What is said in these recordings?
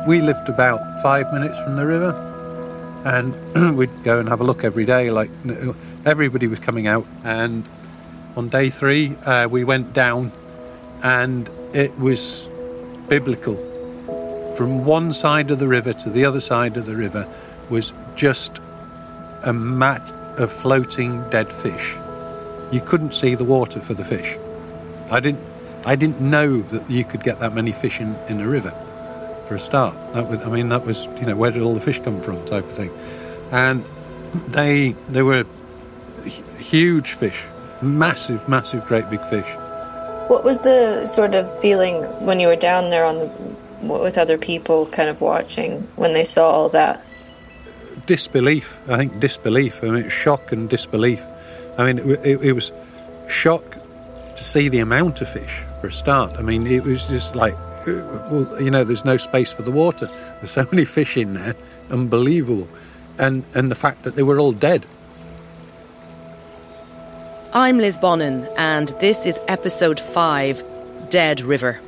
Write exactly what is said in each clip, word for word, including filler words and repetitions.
we lived about five minutes from the river, and we'd go and have a look every day. Like, everybody was coming out, and on day three, uh, we went down, and it was biblical. From one side of the river to the other side of the river was just a mat of floating dead fish. You couldn't see the water for the fish. I didn't I didn't know that you could get that many fish in, in a river, for a start. That was, I mean, that was, you know, where did all the fish come from type of thing. And they they were huge fish, massive, massive, great big fish. What was the sort of feeling when you were down there on the, with other people kind of watching when they saw all that? Disbelief, I think disbelief. I mean, shock and disbelief. I mean, it, it, it was shock to see the amount of fish, for a start. I mean, it was just like, well, you know, there's no space for the water. There's so many fish in there, unbelievable. And, and the fact that they were all dead. I'm Liz Bonnen, and this is episode five, Dead River.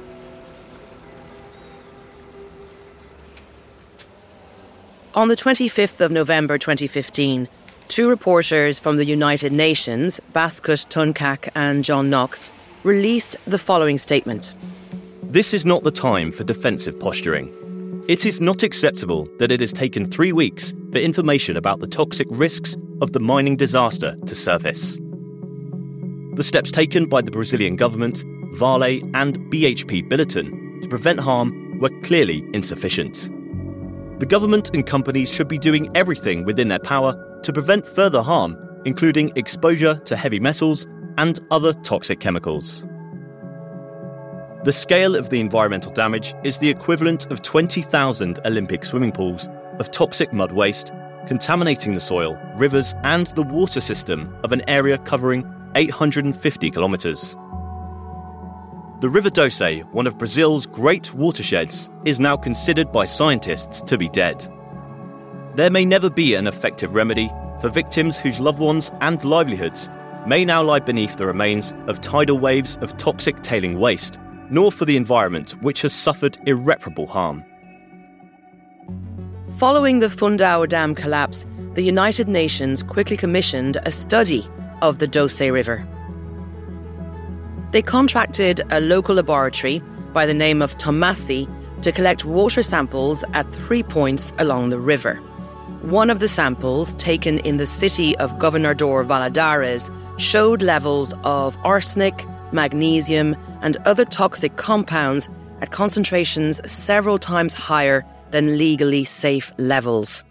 On the twenty-fifth of November twenty fifteen, two reporters from the United Nations, Baskut Tunkak and John Knox, released the following statement. This is not the time for defensive posturing. It is not acceptable that it has taken three weeks for information about the toxic risks of the mining disaster to surface. The steps taken by the Brazilian government, Vale and B H P Billiton to prevent harm were clearly insufficient. The government and companies should be doing everything within their power to prevent further harm, including exposure to heavy metals and other toxic chemicals. The scale of the environmental damage is the equivalent of twenty thousand Olympic swimming pools of toxic mud waste, contaminating the soil, rivers and the water system of an area covering eight hundred fifty kilometres. The River Doce, one of Brazil's great watersheds, is now considered by scientists to be dead. There may never be an effective remedy for victims whose loved ones and livelihoods may now lie beneath the remains of tidal waves of toxic tailing waste, nor for the environment, which has suffered irreparable harm. Following the Fundão Dam collapse, the United Nations quickly commissioned a study of the Doce River. They contracted a local laboratory by the name of Tomasi to collect water samples at three points along the river. One of the samples, taken in the city of Governador Valadares, showed levels of arsenic, magnesium and other toxic compounds at concentrations several times higher than legally safe levels.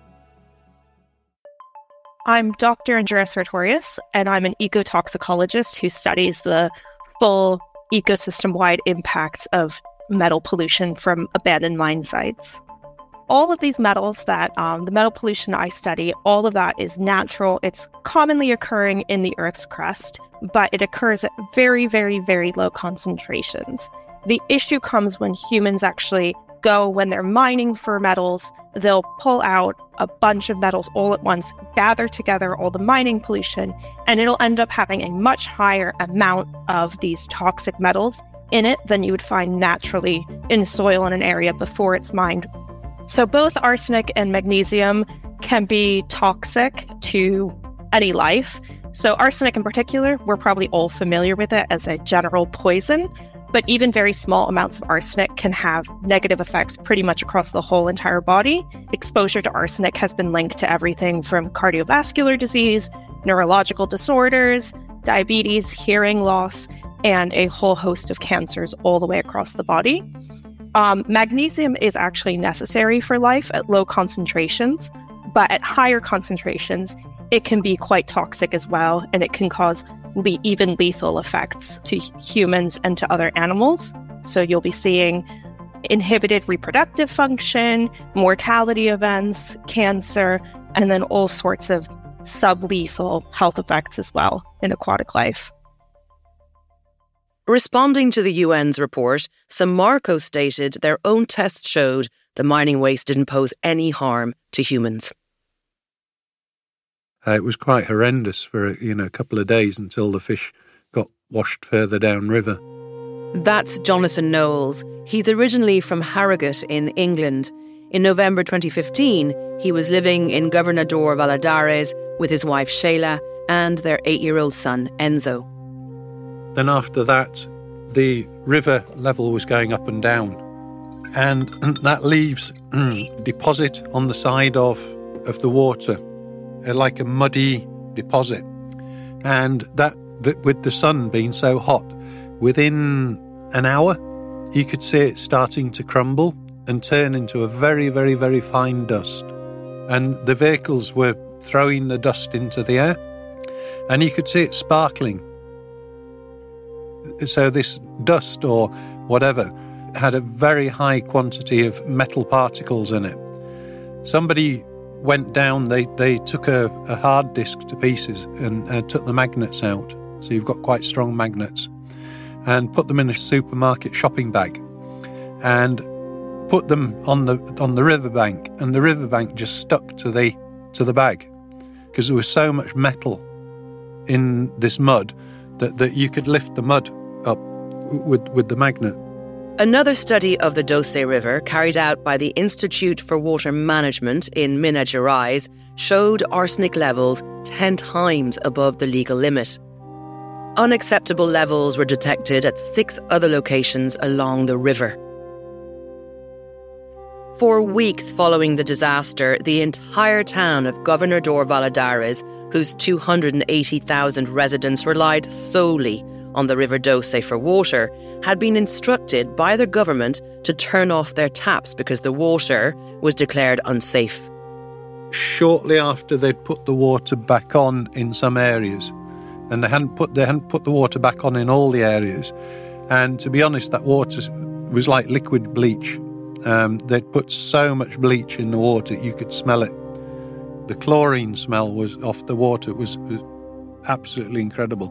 I'm Doctor Andrea Sartorius, and I'm an ecotoxicologist who studies the full ecosystem-wide impacts of metal pollution from abandoned mine sites. All of these metals that, um, the metal pollution I study, all of that is natural. It's commonly occurring in the Earth's crust, but it occurs at very, very, very low concentrations. The issue comes when humans actually go, when they're mining for metals, they'll pull out a bunch of metals all at once, gather together all the mining pollution, and it'll end up having a much higher amount of these toxic metals in it than you would find naturally in soil in an area before it's mined. So both arsenic and magnesium can be toxic to any life. So arsenic in particular, we're probably all familiar with it as a general poison, but even very small amounts of arsenic can have negative effects pretty much across the whole entire body. Exposure to arsenic has been linked to everything from cardiovascular disease, neurological disorders, diabetes, hearing loss, and a whole host of cancers all the way across the body. Um, magnesium is actually necessary for life at low concentrations, but at higher concentrations, it can be quite toxic as well, and it can cause le- even lethal effects to humans and to other animals. So you'll be seeing inhibited reproductive function, mortality events, cancer, and then all sorts of sublethal health effects as well in aquatic life. Responding to the U N's report, Samarco stated their own test showed the mining waste didn't pose any harm to humans. Uh, it was quite horrendous for you know a couple of days until the fish got washed further downriver. That's Jonathan Knowles. He's originally from Harrogate in England. In November twenty fifteen, he was living in Governador Valadares with his wife Sheila and their eight-year-old son Enzo. Then after that, the river level was going up and down, and that leaves a deposit on the side of, of the water, like a muddy deposit. And that, that with the sun being so hot, within an hour, you could see it starting to crumble and turn into a very, very, very fine dust. And the vehicles were throwing the dust into the air, and you could see it sparkling. So this dust or whatever had a very high quantity of metal particles in it. Somebody went down, they, they took a, a hard disk to pieces and uh, took the magnets out. So you've got quite strong magnets, and put them in a supermarket shopping bag and put them on the on the riverbank, and the riverbank just stuck to the to the bag because there was so much metal in this mud that, that you could lift the mud up with with the magnet. Another study of the Doce River, carried out by the Institute for Water Management in Minas Gerais, showed arsenic levels ten times above the legal limit. Unacceptable levels were detected at six other locations along the river. For weeks following the disaster, the entire town of Governador Valadares, whose two hundred eighty thousand residents relied solely on the River Doce for water, had been instructed by the government to turn off their taps because the water was declared unsafe. Shortly after they'd put the water back on in some areas, and they hadn't put they hadn't put the water back on in all the areas. And to be honest, that water was like liquid bleach. Um, they'd put so much bleach in the water you could smell it. The chlorine smell was off the water. It was, was absolutely incredible.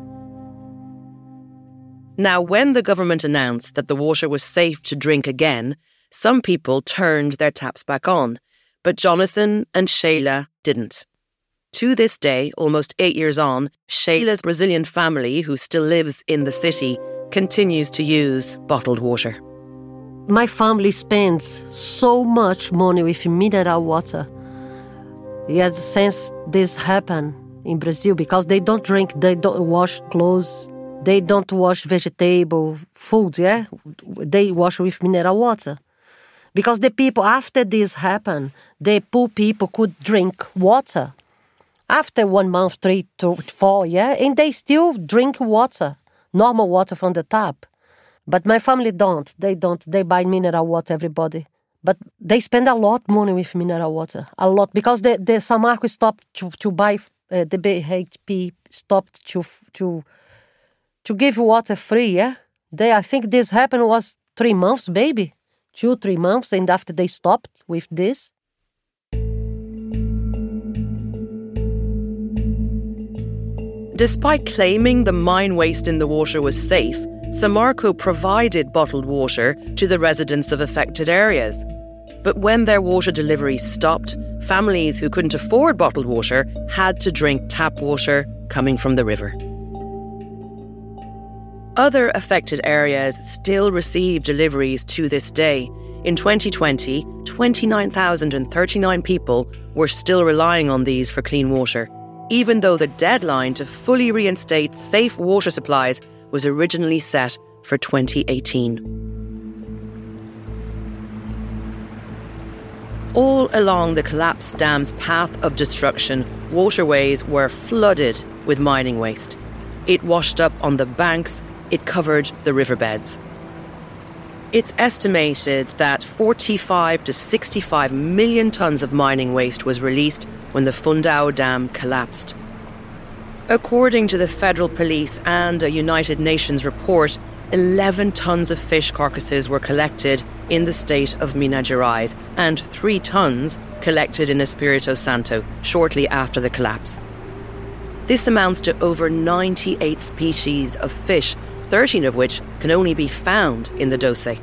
Now, when the government announced that the water was safe to drink again, some people turned their taps back on, but Jonathan and Sheila didn't. To this day, almost eight years on, Sheila's Brazilian family, who still lives in the city, continues to use bottled water. My family spends so much money with mineral water. Yet since this happened in Brazil, because they don't drink, they don't wash clothes, they don't wash vegetable food, yeah? They wash with mineral water. Because the people, after this happened, the poor people could drink water. After one month, three to four, yeah? And they still drink water, normal water from the tap. But my family don't. They don't. They buy mineral water, everybody. But they spend a lot of money with mineral water. A lot. Because the, the Samarco stopped to, to buy, uh, the B H P stopped to to to give water free, yeah? They, I think this happened was three months, baby. Two, three months. And after they stopped with this. Despite claiming the mine waste in the water was safe, Samarco provided bottled water to the residents of affected areas. But when their water deliveries stopped, families who couldn't afford bottled water had to drink tap water coming from the river. Other affected areas still receive deliveries to this day. In twenty twenty, twenty-nine thousand thirty-nine people were still relying on these for clean water, even though the deadline to fully reinstate safe water supplies was originally set for twenty eighteen. All along the collapsed dam's path of destruction, waterways were flooded with mining waste. It washed up on the banks, it covered the riverbeds. It's estimated that forty-five to sixty-five million tonnes of mining waste was released when the Fundão Dam collapsed. According to the federal police and a United Nations report, eleven tonnes of fish carcasses were collected in the state of Minas Gerais and three tonnes collected in Espírito Santo shortly after the collapse. This amounts to over ninety-eight species of fish, thirteen of which can only be found in the Doce.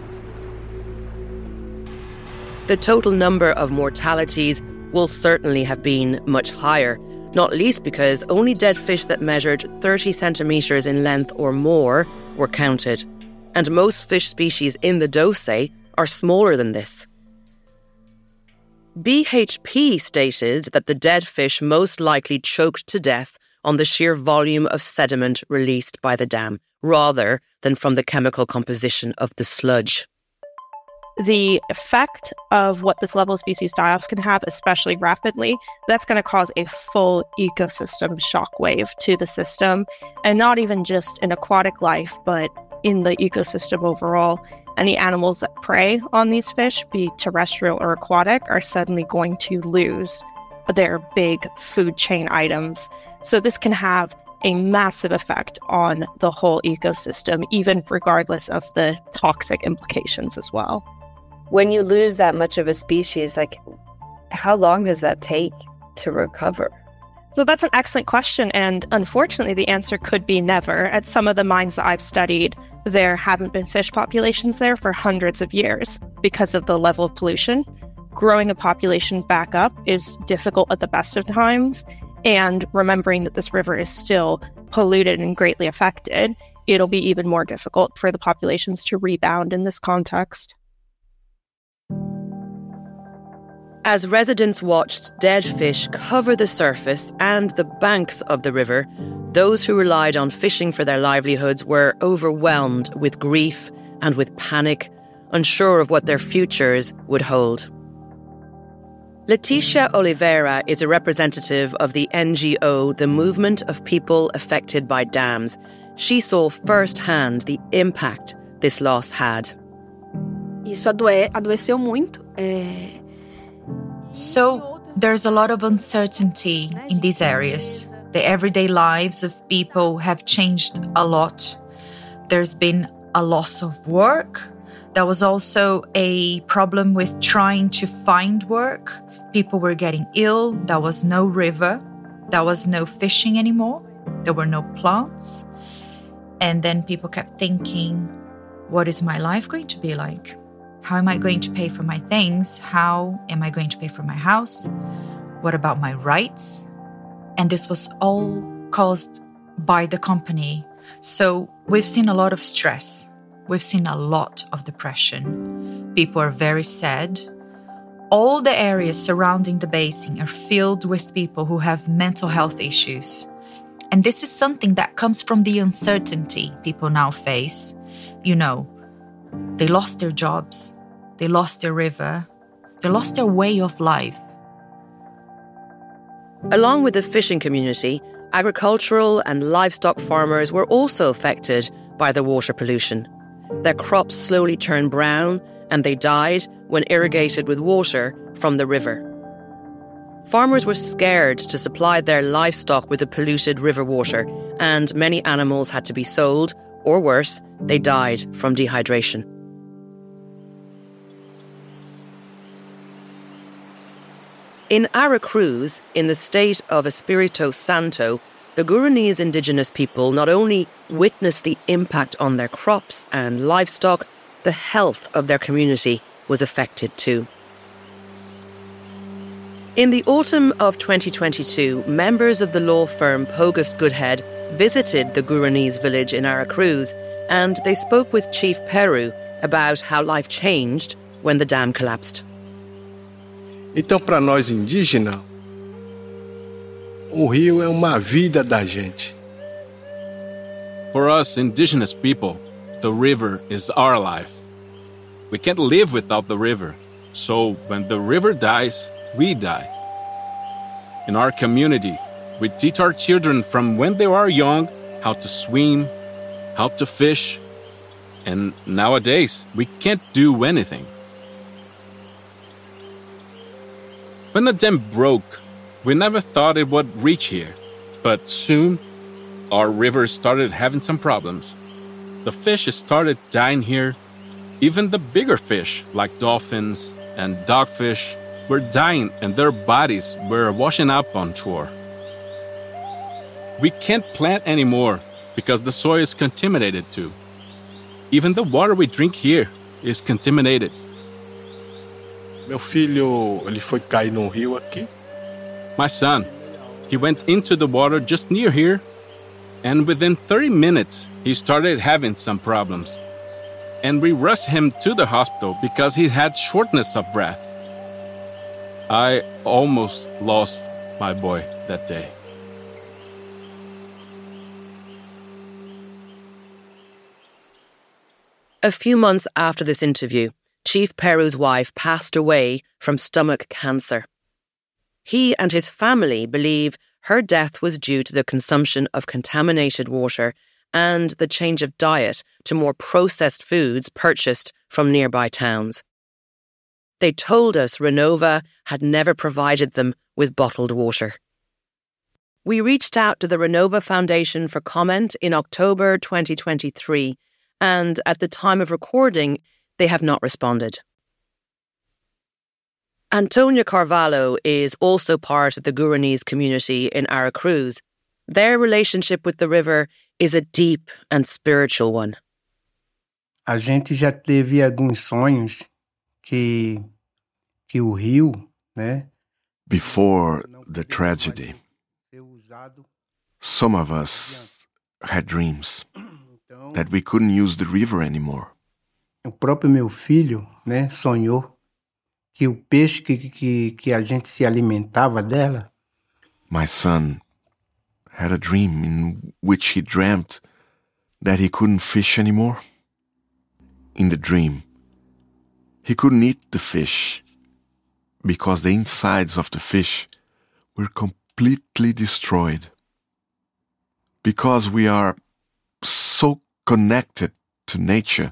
The total number of mortalities will certainly have been much higher, not least because only dead fish that measured thirty centimetres in length or more were counted, and most fish species in the Doce are smaller than this. B H P stated that the dead fish most likely choked to death on the sheer volume of sediment released by the dam, rather than from the chemical composition of the sludge. The effect of what this level of species die-off can have, especially rapidly, that's going to cause a full ecosystem shockwave to the system, and not even just in aquatic life, but in the ecosystem overall. Any animals that prey on these fish, be terrestrial or aquatic, are suddenly going to lose their big food chain items. So this can have a massive effect on the whole ecosystem, even regardless of the toxic implications as well. When you lose that much of a species, like, how long does that take to recover? So that's an excellent question, and unfortunately the answer could be never. At some of the mines that I've studied, there haven't been fish populations there for hundreds of years because of the level of pollution. Growing a population back up is difficult at the best of times, and remembering that this river is still polluted and greatly affected, it'll be even more difficult for the populations to rebound in this context. As residents watched dead fish cover the surface and the banks of the river, those who relied on fishing for their livelihoods were overwhelmed with grief and with panic, unsure of what their futures would hold. Leticia Oliveira is a representative of the N G O, the Movement of People Affected by Dams. She saw firsthand the impact this loss had. Isso adoe- adoeceu muito. É... So there's a lot of uncertainty in these areas. The everyday lives of people have changed a lot. There's been a loss of work. There was also a problem with trying to find work. People were getting ill. There was no river. There was no fishing anymore. There were no plants. And then people kept thinking, what is my life going to be like? How am I going to pay for my things? How am I going to pay for my house? What about my rights? And this was all caused by the company. So we've seen a lot of stress. We've seen a lot of depression. People are very sad. All the areas surrounding the basin are filled with people who have mental health issues. And this is something that comes from the uncertainty people now face. You know, they lost their jobs. They lost their river. They lost their way of life. Along with the fishing community, agricultural and livestock farmers were also affected by the water pollution. Their crops slowly turned brown and they died when irrigated with water from the river. Farmers were scared to supply their livestock with the polluted river water, and many animals had to be sold, or worse, they died from dehydration. In Aracruz, in the state of Espírito Santo, the Guranese indigenous people not only witnessed the impact on their crops and livestock, the health of their community was affected too. In the autumn of twenty twenty-two, members of the law firm Pogus Goodhead visited the Guranese village in Aracruz, and they spoke with Chief Peru about how life changed when the dam collapsed. Então, para nós indígenas, o rio é uma vida da gente. For us indigenous people, the river is our life. We can't live without the river. So when the river dies, we die. In our community, we teach our children from when they are young how to swim, how to fish, and nowadays we can't do anything. When the dam broke, we never thought it would reach here, but soon our river started having some problems. The fish started dying here. Even the bigger fish, like dolphins and dogfish, were dying and their bodies were washing up on shore. We can't plant anymore because the soil is contaminated too. Even the water we drink here is contaminated. Meu filho, ele foi cair num rio aqui. My son, he went into the water just near here, and within thirty minutes, he started having some problems. And we rushed him to the hospital because he had shortness of breath. I almost lost my boy that day. A few months after this interview, Chief Peru's wife passed away from stomach cancer. He and his family believe her death was due to the consumption of contaminated water and the change of diet to more processed foods purchased from nearby towns. They told us Renova had never provided them with bottled water. We reached out to the Renova Foundation for comment in October twenty twenty-three, and at the time of recording, they have not responded. Antonia Carvalho is also part of the Guaranese community in Aracruz. Their relationship with the river is a deep and spiritual one. A gente já teve alguns sonhos que, que o rio, né? Before the tragedy, some of us had dreams that we couldn't use the river anymore. O próprio meu filho, né, sonhou que o peixe que, que, que a gente se alimentava dela. My son had a dream in which he dreamt that he couldn't fish anymore. In the dream, he couldn't eat the fish because the insides of the fish were completely destroyed. Because we are so connected to nature,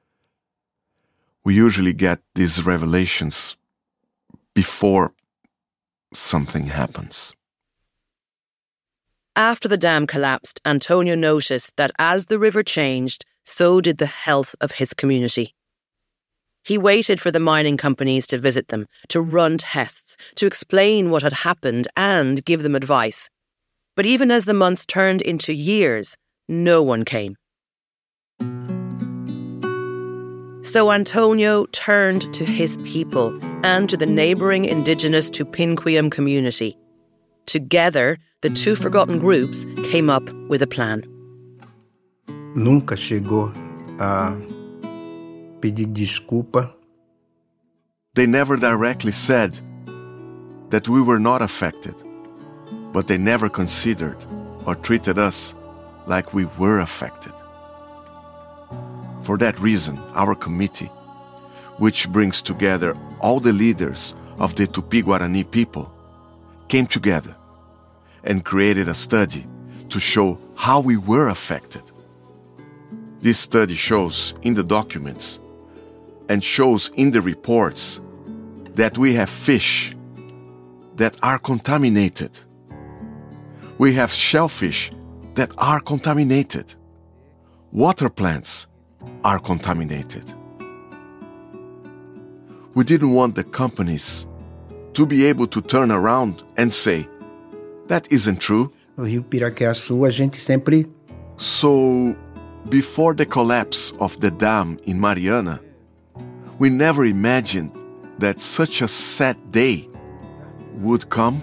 we usually get these revelations before something happens. After the dam collapsed, Antonio noticed that as the river changed, so did the health of his community. He waited for the mining companies to visit them, to run tests, to explain what had happened and give them advice. But even as the months turned into years, no one came. So Antonio turned to his people and to the neighbouring indigenous Tupinquim community. Together, the two forgotten groups came up with a plan. Nunca chegou a pedir desculpa. They never directly said that we were not affected, but they never considered or treated us like we were affected. For that reason, our committee, which brings together all the leaders of the Tupi-Guarani people, came together and created a study to show how we were affected. This study shows in the documents and shows in the reports that we have fish that are contaminated. We have shellfish that are contaminated. Water plants are contaminated. We didn't want the companies to be able to turn around and say, that isn't true. O Rio Piraqueçu, a gente sempre... So, before the collapse of the dam in Mariana, we never imagined that such a sad day would come.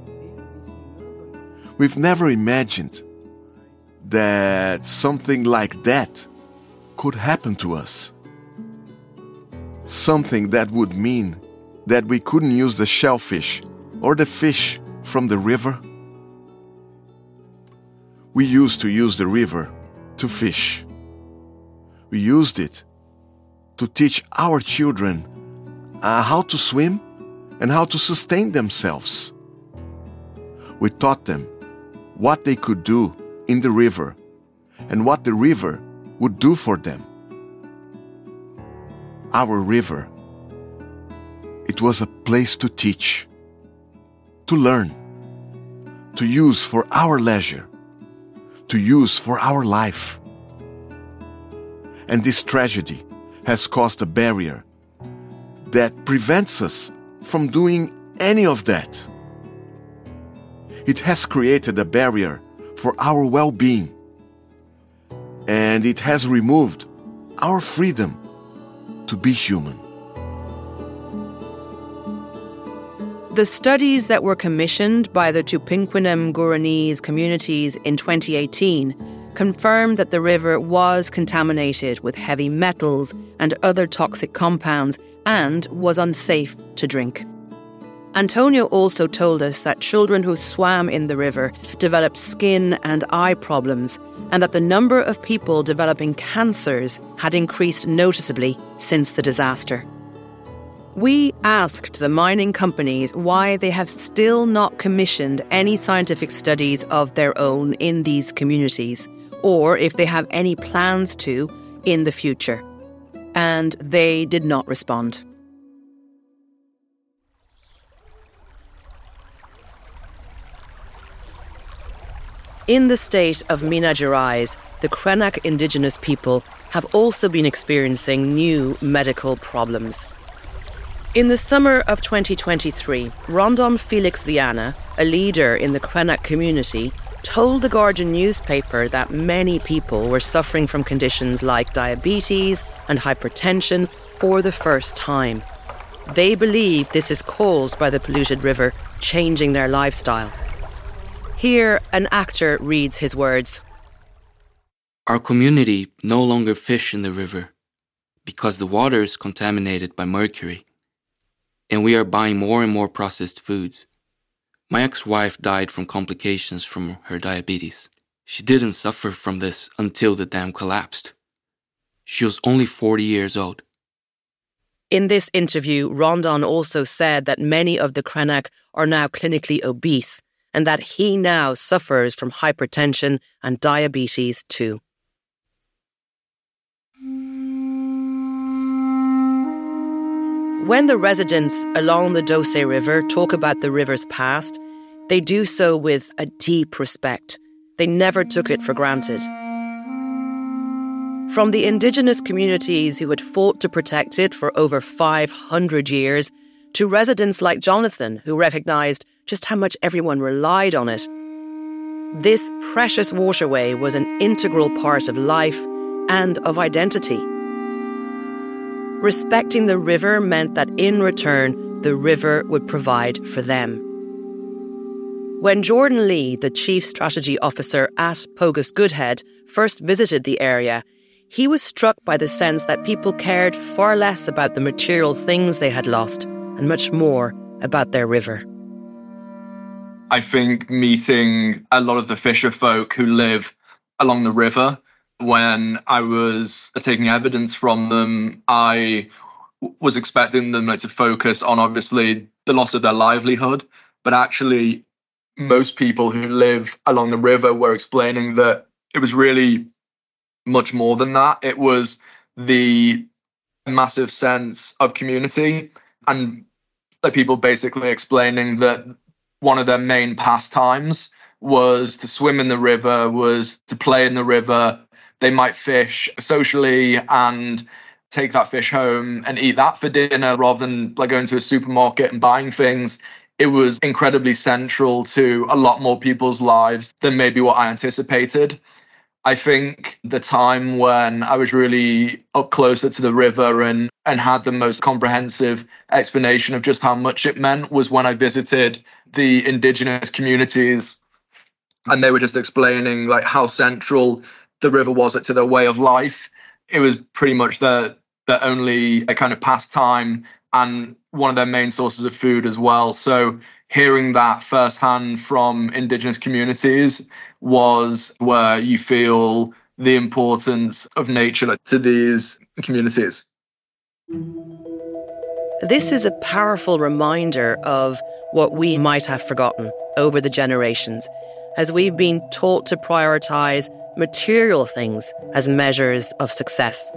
We've never imagined that something like that could happen to us. Something that would mean that we couldn't use the shellfish or the fish from the river. We used to use the river to fish. We used it to teach our children uh, how to swim and how to sustain themselves. We taught them what they could do in the river and what the river would do for them. Our river, it was a place to teach, to learn, to use for our leisure, to use for our life. And this tragedy has caused a barrier that prevents us from doing any of that. It has created a barrier for our well-being, and it has removed our freedom to be human. The studies that were commissioned by the Tupinquim Guaranese communities in twenty eighteen confirmed that the river was contaminated with heavy metals and other toxic compounds and was unsafe to drink. Antonio also told us that children who swam in the river developed skin and eye problems, and that the number of people developing cancers had increased noticeably since the disaster. We asked the mining companies why they have still not commissioned any scientific studies of their own in these communities, or if they have any plans to in the future. And they did not respond. In the state of Minas Gerais, the Krenak indigenous people have also been experiencing new medical problems. In the summer of twenty twenty-three, Rondon Felix Viana, a leader in the Krenak community, told the Guardian newspaper that many people were suffering from conditions like diabetes and hypertension for the first time. They believe this is caused by the polluted river changing their lifestyle. Here, an actor reads his words. Our community no longer fish in the river because the water is contaminated by mercury, and we are buying more and more processed foods. My ex-wife died from complications from her diabetes. She didn't suffer from this until the dam collapsed. She was only forty years old. In this interview, Rondon also said that many of the Krenak are now clinically obese, and that he now suffers from hypertension and diabetes too. When the residents along the Dose River talk about the river's past, they do so with a deep respect. They never took it for granted. From the indigenous communities who had fought to protect it for over five hundred years, to residents like Jonathan who recognised just how much everyone relied on it. This precious waterway was an integral part of life and of identity. Respecting the river meant that in return, the river would provide for them. When Jordan Lee, the Chief Strategy Officer at Pogus Goodhead, first visited the area, he was struck by the sense that people cared far less about the material things they had lost and much more about their river. I think meeting a lot of the fisher folk who live along the river, when I was taking evidence from them, I was expecting them to focus on obviously the loss of their livelihood, but actually most people who live along the river were explaining that it was really much more than that. It was the massive sense of community, and like people basically explaining that one of their main pastimes was to swim in the river, was to play in the river. They might fish socially and take that fish home and eat that for dinner rather than like going to a supermarket and buying things. It was incredibly central to a lot more people's lives than maybe what I anticipated. I think the time when I was really up closer to the river and, and had the most comprehensive explanation of just how much it meant was when I visited the indigenous communities, and they were just explaining like how central the river was to their way of life. It was pretty much their, their only a kind of pastime and one of their main sources of food as well. So hearing that firsthand from indigenous communities was where you feel the importance of nature to these communities. This is a powerful reminder of what we might have forgotten over the generations, as we've been taught to prioritise material things as measures of success.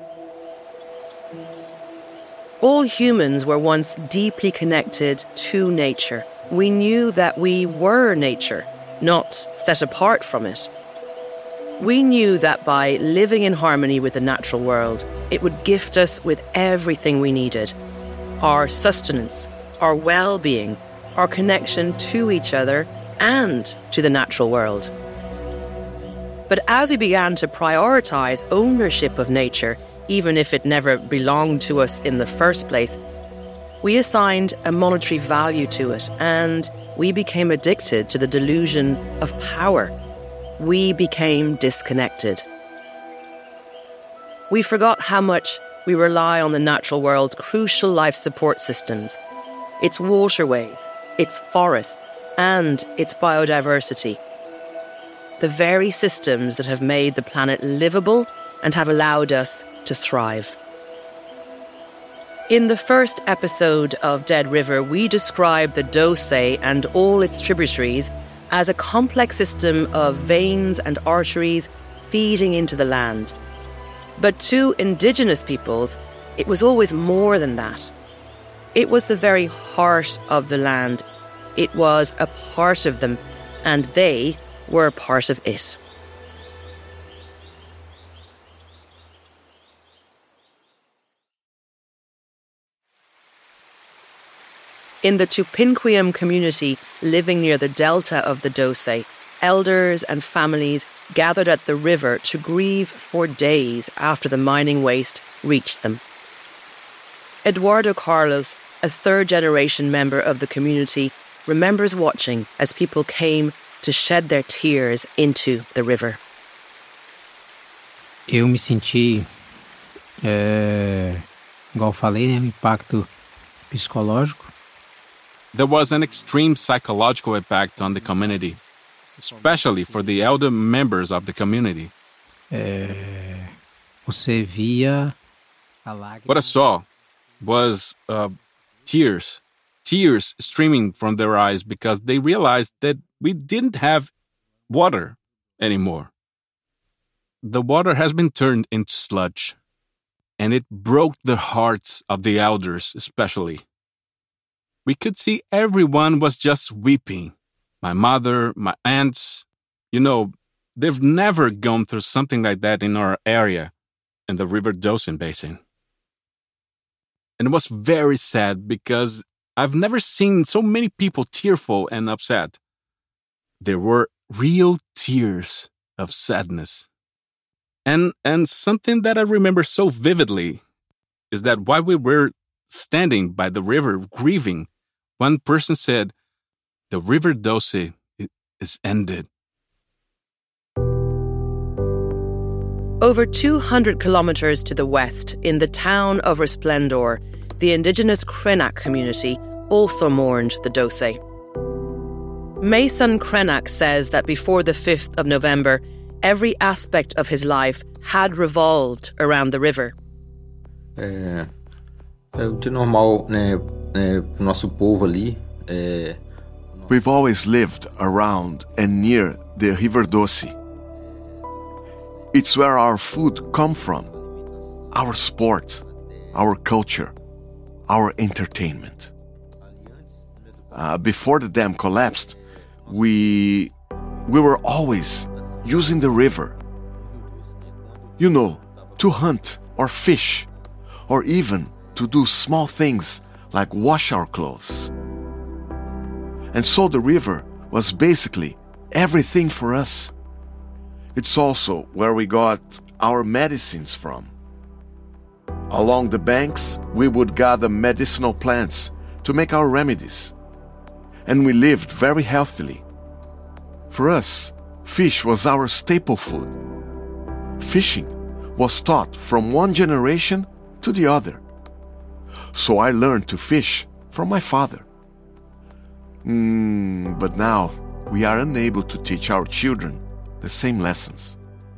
All humans were once deeply connected to nature. We knew that we were nature, not set apart from it. We knew that by living in harmony with the natural world, it would gift us with everything we needed: our sustenance, our well-being, our connection to each other and to the natural world. But as we began to prioritise ownership of nature, even if it never belonged to us in the first place, we assigned a monetary value to it, and we became addicted to the delusion of power. We became disconnected. We forgot how much we rely on the natural world's crucial life support systems. its waterways, its forests, and its biodiversity. The very systems that have made the planet livable and have allowed us to thrive. In the first episode of Dead River, we described the Dose and all its tributaries as a complex system of veins and arteries feeding into the land. But to indigenous peoples, it was always more than that. It was the very heart of the land. It was a part of them, and they were a part of it. In the Tupinquim community living near the delta of the Dose, elders and families gathered at the river to grieve for days after the mining waste reached them. Eduardo Carlos, a third-generation member of the community, remembers watching as people came to shed their tears into the river. Eu me senti, é, igual falei, né, um impacto psicológico. There was an extreme psychological impact on the community, especially for the elder members of the community. É, você via a lágrima. What I saw was uh, tears, tears streaming from their eyes because they realized that we didn't have water anymore. The water has been turned into sludge, and it broke the hearts of the elders especially. We could see everyone was just weeping. My mother, my aunts, you know, they've never gone through something like that in our area, in the River Dose Basin. And it was very sad because I've never seen so many people tearful and upset. There were real tears of sadness. And, and something that I remember so vividly is that while we were standing by the river grieving, one person said, "The River Dose is ended." Over two hundred kilometres to the west, in the town of Resplendor, the indigenous Krenak community also mourned the Dose. Mason Krenak says that before the fifth of November, every aspect of his life had revolved around the river. É, é o de normal, né, é, pro nosso povo ali. É... We've always lived around and near the River Dose. It's where our food comes from, our sport, our culture, our entertainment. Uh, before the dam collapsed, we we were always using the river. You know, to hunt or fish, or even to do small things like wash our clothes. And so the river was basically everything for us. It's also where we got our medicines from. Along the banks, we would gather medicinal plants to make our remedies. And we lived very healthily. For us, fish was our staple food. Fishing was taught from one generation to the other. So I learned to fish from my father. Mm, but now we are unable to teach our children the same lessons.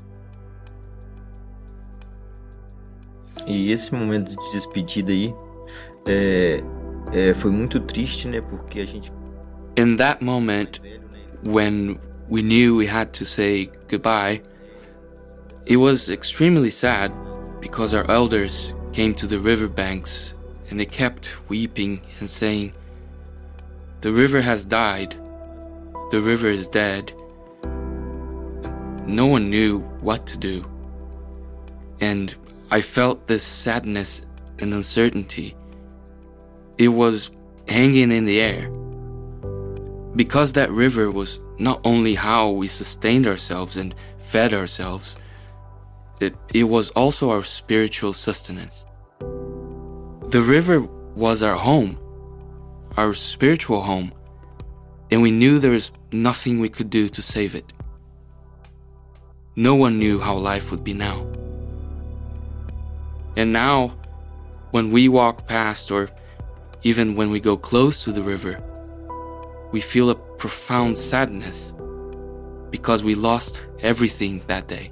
E esse momento de despedida aí é, é, foi muito triste, né? Porque a gente. In that moment, when we knew we had to say goodbye, it was extremely sad because our elders came to the riverbanks and they kept weeping and saying, "The river has died. The river is dead." No one knew what to do. And I felt this sadness and uncertainty. It was hanging in the air. Because that river was not only how we sustained ourselves and fed ourselves, it, it was also our spiritual sustenance. The river was our home, our spiritual home, and we knew there was nothing we could do to save it. No one knew how life would be now. And now, when we walk past or Even when we go close to the river, we feel a profound sadness because we lost everything that day.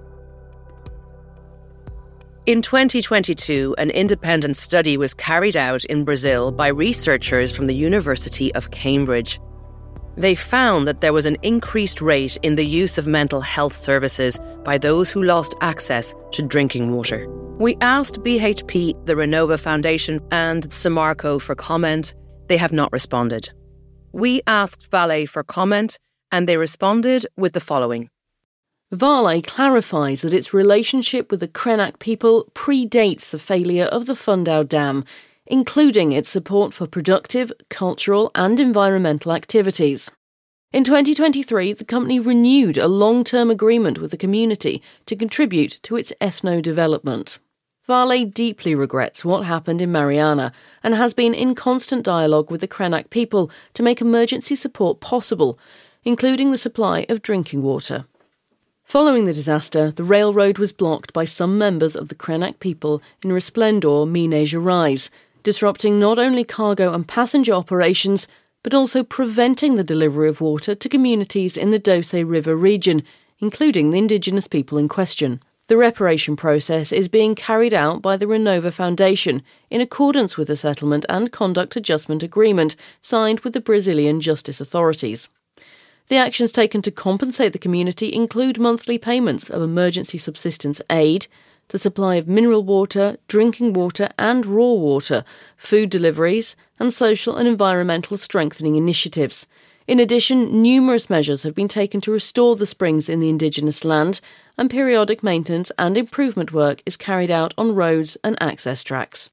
In twenty twenty-two, an independent study was carried out in Brazil by researchers from the University of Cambridge. They found that there was an increased rate in the use of mental health services by those who lost access to drinking water. We asked B H P, the Renova Foundation and Samarco for comment. They have not responded. We asked Vale for comment and they responded with the following. Vale clarifies that its relationship with the Krenak people predates the failure of the Fundão Dam, including its support for productive, cultural and environmental activities. In twenty twenty-three, the company renewed a long-term agreement with the community to contribute to its ethno-development. Vale deeply regrets what happened in Mariana and has been in constant dialogue with the Krenak people to make emergency support possible, including the supply of drinking water. Following the disaster, the railroad was blocked by some members of the Krenak people in Resplendor, Minas Gerais, disrupting not only cargo and passenger operations, but also preventing the delivery of water to communities in the Doce River region, including the indigenous people in question. The reparation process is being carried out by the Renova Foundation in accordance with the Settlement and Conduct Adjustment Agreement signed with the Brazilian justice authorities. The actions taken to compensate the community include monthly payments of emergency subsistence aid, the supply of mineral water, drinking water and raw water, food deliveries, and social and environmental strengthening initiatives. In addition, numerous measures have been taken to restore the springs in the indigenous land, and periodic maintenance and improvement work is carried out on roads and access tracks.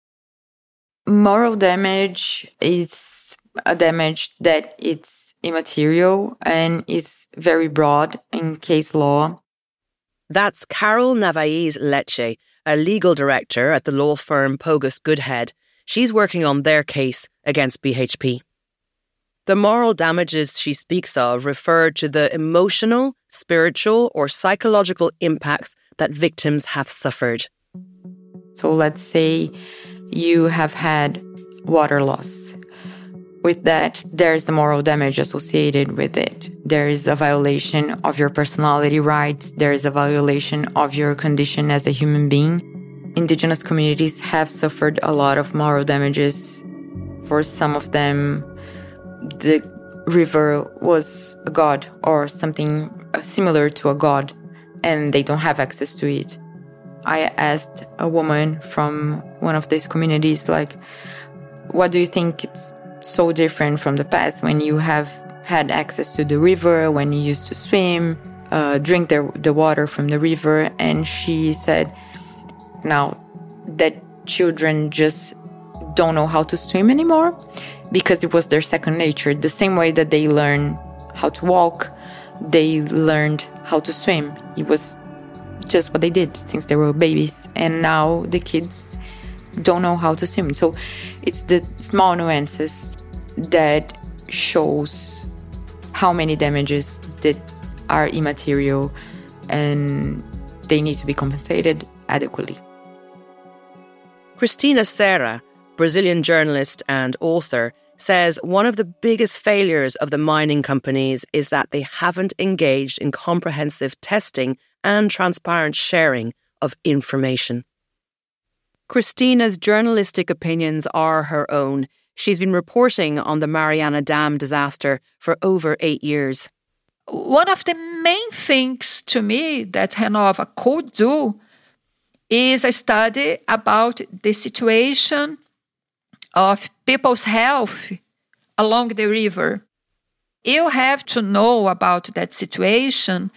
Moral damage is a damage that it's immaterial and is very broad in case law. That's Carol Navais Leche, a legal director at the law firm Pogus Goodhead. She's working on their case against B H P. The moral damages she speaks of refer to the emotional, spiritual or psychological impacts that victims have suffered. So let's say you have had water loss. With that, there's the moral damage associated with it. There is a violation of your personality rights. There is a violation of your condition as a human being. Indigenous communities have suffered a lot of moral damages. For some of them, the river was a god or something similar to a god, and they don't have access to it. I asked a woman from one of these communities, like, what do you think it's so different from the past when you have had access to the river, when you used to swim, uh, drink the, the water from the river? And she said now that children just don't know how to swim anymore because it was their second nature. The same way that they learn how to walk, they learned how to swim. It was just what they did since they were babies. And now the kids don't know how to swim. So it's the small nuances that shows how many damages that are immaterial and they need to be compensated adequately. Cristina Serra, Brazilian journalist and author, says one of the biggest failures of the mining companies is that they haven't engaged in comprehensive testing and transparent sharing of information. Cristina's journalistic opinions are her own. She's been reporting on the Mariana Dam disaster for over eight years. One of the main things to me that Renova could do is a study about the situation of people's health along the river. You have to know about that situation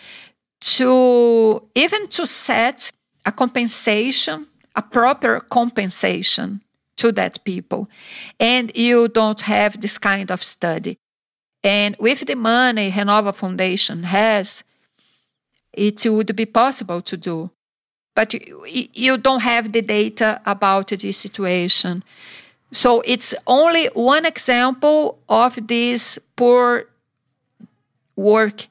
to even to set a compensation, a proper compensation to that people. And you don't have this kind of study. And with the money Renova Foundation has, it would be possible to do. But you, you don't have the data about this situation. So it's only one example of this poor work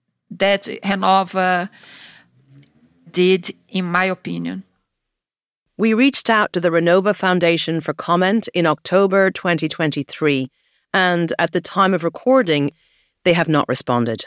that Renova did, in my opinion. We reached out to the Renova Foundation for comment in October twenty twenty-three, and at the time of recording, they have not responded.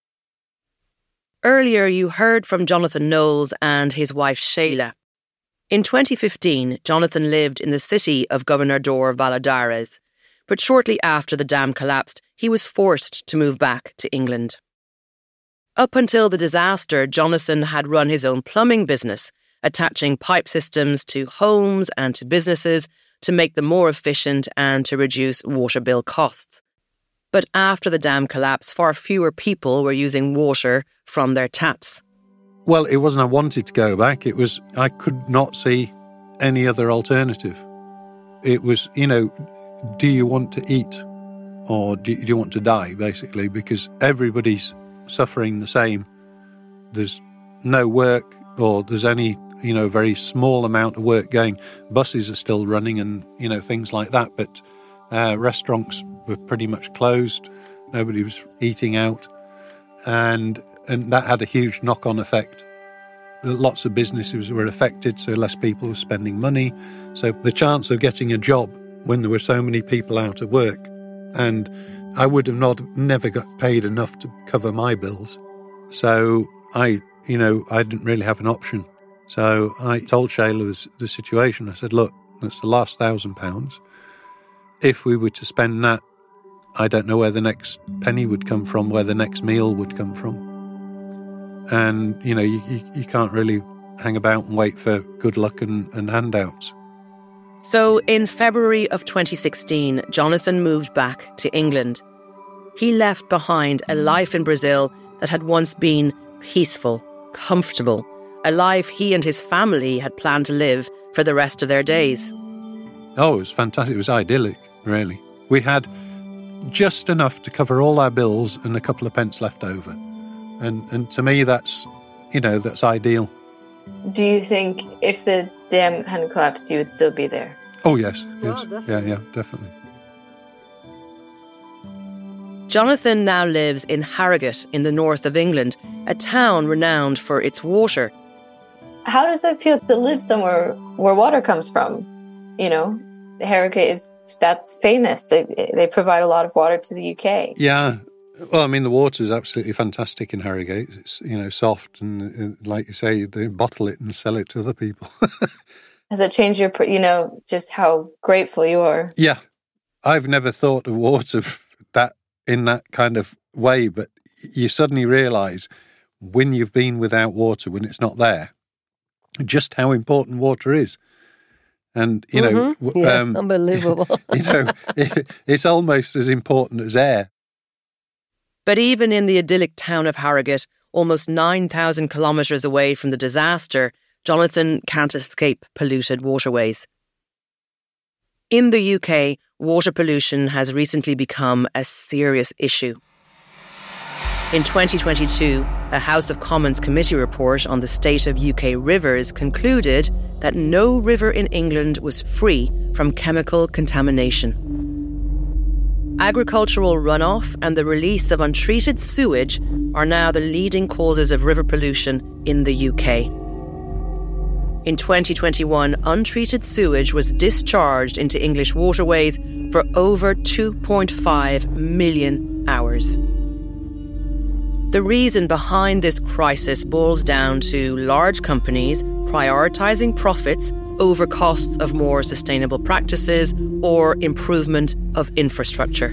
Earlier, you heard from Jonathan Knowles and his wife Shayla. In twenty fifteen, Jonathan lived in the city of Governador Valadares, but shortly after the dam collapsed, he was forced to move back to England. Up until the disaster, Jonathan had run his own plumbing business, attaching pipe systems to homes and to businesses to make them more efficient and to reduce water bill costs. But after the dam collapse, far fewer people were using water from their taps. Well, it wasn't I wanted to go back. It was I could not see any other alternative. It was, you know, do you want to eat or do you want to die, basically, because everybody's suffering the same. There's no work, or there's only, you know, a very small amount of work going. Buses are still running and, you know, things like that, but uh, restaurants were pretty much closed. Nobody was eating out. And and that had a huge knock-on effect. Lots of businesses were affected, so less people were spending money. So the chance of getting a job when there were so many people out of work, and I would have not never got paid enough to cover my bills. So I, you know, I didn't really have an option. So I told Shayla the, the situation. I said, look, that's the last thousand pounds. If we were to spend that, I don't know where the next penny would come from, where the next meal would come from. And, you know, you, you, you can't really hang about and wait for good luck and, and handouts. So in February of twenty sixteen, Jonathan moved back to England. He left behind a life in Brazil that had once been peaceful, comfortable, a life he and his family had planned to live for the rest of their days. Oh, it was fantastic. It was idyllic, really. We had just enough to cover all our bills and a couple of pence left over. And and to me, that's, you know, that's ideal. Do you think if the dam hadn't collapsed, you would still be there? Oh, yes. yes. Oh, yeah, yeah, definitely. Jonathan now lives in Harrogate in the north of England, a town renowned for its water. How does that feel to live somewhere where water comes from? You know, Harrogate is, that's famous. They they provide a lot of water to the U K. Yeah. Well, I mean, the water is absolutely fantastic in Harrogate. It's, you know, soft and, uh, like you say, they bottle it and sell it to other people. Has it changed your, you know, just how grateful you are? Yeah. I've never thought of water that in that kind of way, but you suddenly realise when you've been without water, when it's not there, just how important water is. And, you know, mm-hmm. yeah, um, unbelievable. you know, it, it's almost as important as air. But even in the idyllic town of Harrogate, almost nine thousand kilometres away from the disaster, Jonathan can't escape polluted waterways. In the U K, water pollution has recently become a serious issue. In twenty twenty-two, a House of Commons committee report on the state of U K rivers concluded that no river in England was free from chemical contamination. Agricultural runoff and the release of untreated sewage are now the leading causes of river pollution in the U K. In twenty twenty-one, untreated sewage was discharged into English waterways for over two point five million hours. The reason behind this crisis boils down to large companies prioritising profits over costs of more sustainable practices or improvement of infrastructure.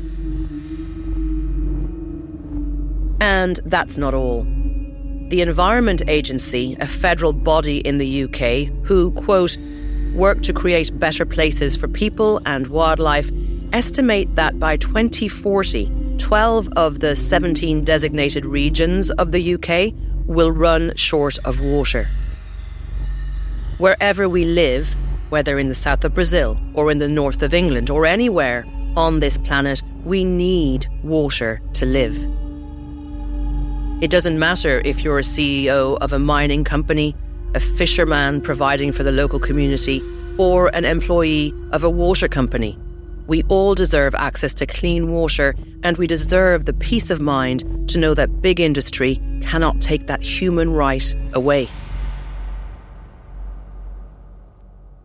And that's not all. The Environment Agency, a federal body in the U K, who, quote, work to create better places for people and wildlife, estimate that by twenty forty, twelve of the seventeen designated regions of the U K will run short of water. Wherever we live, whether in the south of Brazil or in the north of England or anywhere on this planet, we need water to live. It doesn't matter if you're a C E O of a mining company, a fisherman providing for the local community, or an employee of a water company. We all deserve access to clean water, and we deserve the peace of mind to know that big industry cannot take that human right away.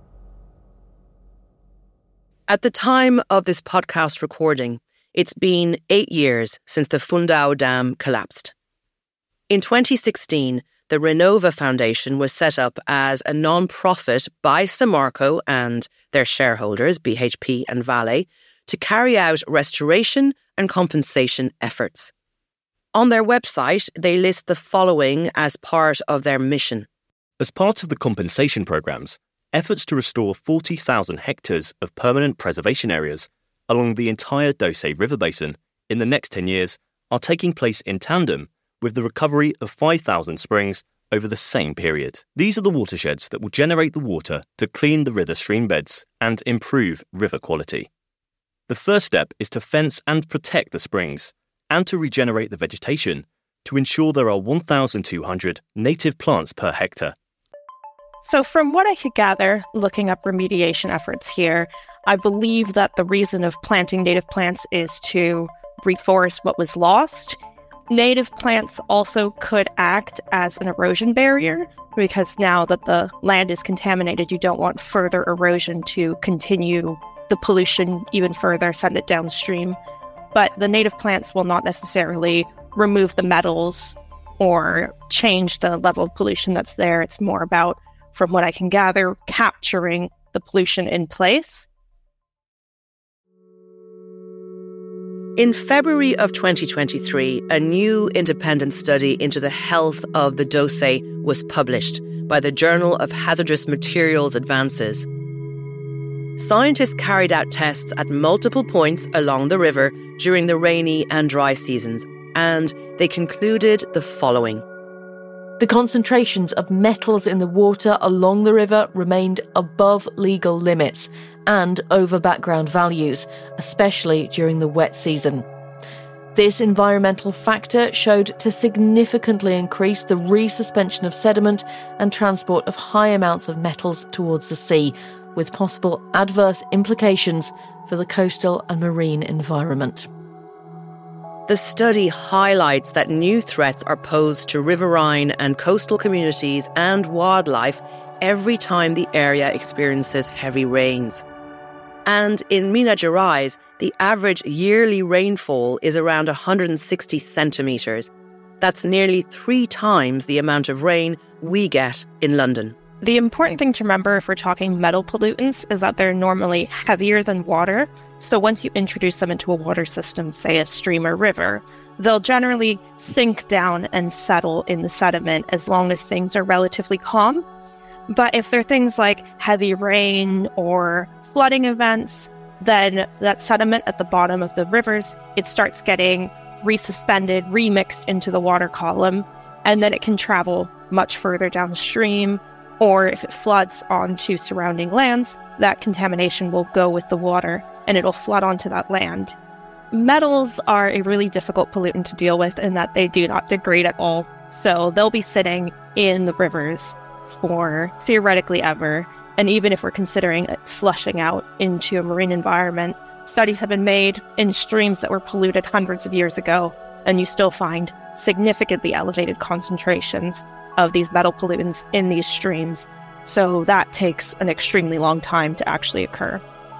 At the time of this podcast recording, it's been eight years since the Fundão Dam collapsed. In twenty sixteen, the Renova Foundation was set up as a non-profit by Samarco and their shareholders, B H P and Vale, to carry out restoration and compensation efforts. On their website, they list the following as part of their mission. As part of the compensation programmes, efforts to restore forty thousand hectares of permanent preservation areas along the entire Doce River basin in the next ten years are taking place in tandem with the recovery of five thousand springs over the same period. These are the watersheds that will generate the water to clean the river stream beds and improve river quality. The first step is to fence and protect the springs and to regenerate the vegetation to ensure there are one thousand two hundred native plants per hectare. So from what I could gather, looking up remediation efforts here, I believe that the reason of planting native plants is to reforest what was lost. Native plants also could act as an erosion barrier, because now that the land is contaminated, you don't want further erosion to continue the pollution even further, send it downstream. But the native plants will not necessarily remove the metals or change the level of pollution that's there. It's more about, from what I can gather, capturing the pollution in place. In February of twenty twenty-three, a new independent study into the health of the Doce was published by the Journal of Hazardous Materials Advances. Scientists carried out tests at multiple points along the river during the rainy and dry seasons, and they concluded the following. The concentrations of metals in the water along the river remained above legal limits and over background values, especially during the wet season. This environmental factor showed to significantly increase the resuspension of sediment and transport of high amounts of metals towards the sea, with possible adverse implications for the coastal and marine environment. The study highlights that new threats are posed to riverine and coastal communities and wildlife every time the area experiences heavy rains. And in Minas Gerais, the average yearly rainfall is around one hundred sixty centimetres. That's nearly three times the amount of rain we get in London. The important thing to remember if we're talking metal pollutants is that they're normally heavier than water. So once you introduce them into a water system, say a stream or river, they'll generally sink down and settle in the sediment as long as things are relatively calm. But if they're things like heavy rain or flooding events, then that sediment at the bottom of the rivers, it starts getting resuspended, remixed into the water column, and then it can travel much further downstream. Or if it floods onto surrounding lands, that contamination will go with the water and it'll flood onto that land. Metals are a really difficult pollutant to deal with in that they do not degrade at all. So they'll be sitting in the rivers for theoretically ever. And even if we're considering flushing out into a marine environment, studies have been made in streams that were polluted hundreds of years ago, and you still find significantly elevated concentrations of these metal pollutants in these streams. So that takes an extremely long time to actually occur.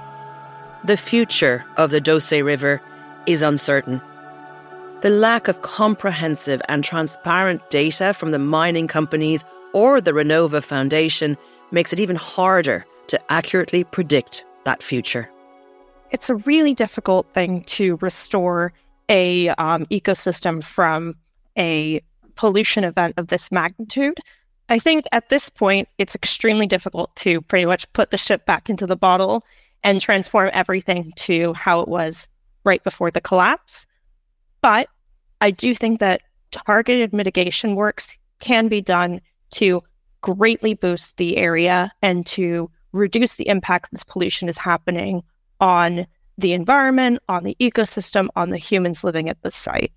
The future of the Doce River is uncertain. The lack of comprehensive and transparent data from the mining companies or the Renova Foundation makes it even harder to accurately predict that future. It's a really difficult thing to restore a um, ecosystem from a pollution event of this magnitude. I think at this point, it's extremely difficult to pretty much put the ship back into the bottle and transform everything to how it was right before the collapse. But I do think that targeted mitigation works can be done to greatly boost the area and to reduce the impact this pollution is happening on the environment, on the ecosystem, on the humans living at the site.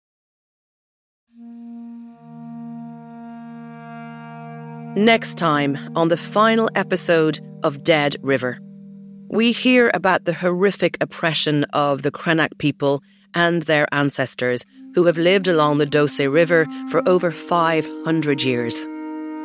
Next time on the final episode of Dead River, we hear about the horrific oppression of the Krenak people and their ancestors who have lived along the Doce River for over five hundred years.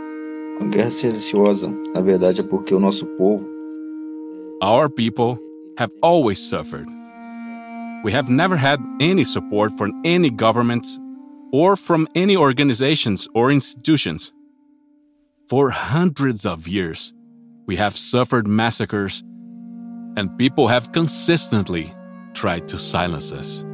A guerra silenciosa, na verdade, é porque o nosso povo, our people, have always suffered. We have never had any support from any governments or from any organizations or institutions. For hundreds of years, we have suffered massacres, and people have consistently tried to silence us.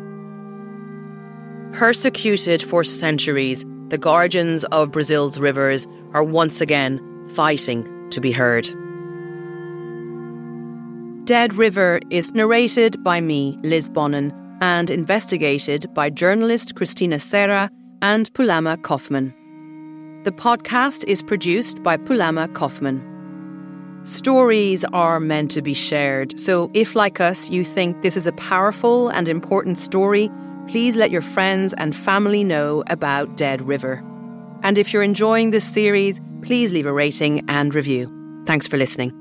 Persecuted for centuries, the guardians of Brazil's rivers are once again fighting to be heard. Dead River is narrated by me, Liz Bonnen, and investigated by journalist Christina Serra and Pulama Kaufman. The podcast is produced by Pulama Kaufman. Stories are meant to be shared, so if, like us, you think this is a powerful and important story, please let your friends and family know about Dead River. And if you're enjoying this series, please leave a rating and review. Thanks for listening.